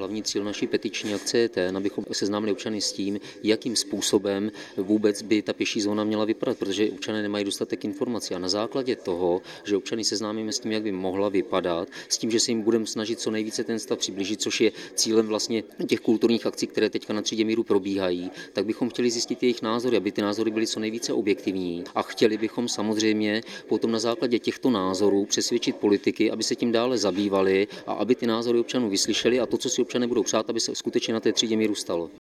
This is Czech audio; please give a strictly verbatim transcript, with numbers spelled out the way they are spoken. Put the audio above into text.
hlavní cíl naší petiční akce je ten, abychom seznámili občany s tím, jakým způsobem vůbec by ta pěší zóna měla vypadat, protože občané nemají dostatek informací. A na základě toho, že občany seznámíme s tím, jak by mohla vypadat, s tím, že se jim budeme snažit co nejvíce ten stav přiblížit, což je cílem vlastně těch kulturních akcí, které teďka na Třídě míru probíhají, tak bychom chtěli zjistit jejich názory, aby ty názory byly co nejvíce objektivní. A chtěli bychom samozřejmě potom na základě těchto názorů přesvědčit politiky, aby se tím dále zabývali a aby ty názory občanů vyslyšeli a to, co si občané budou přát, aby se skutečně na té Třídě míru stalo.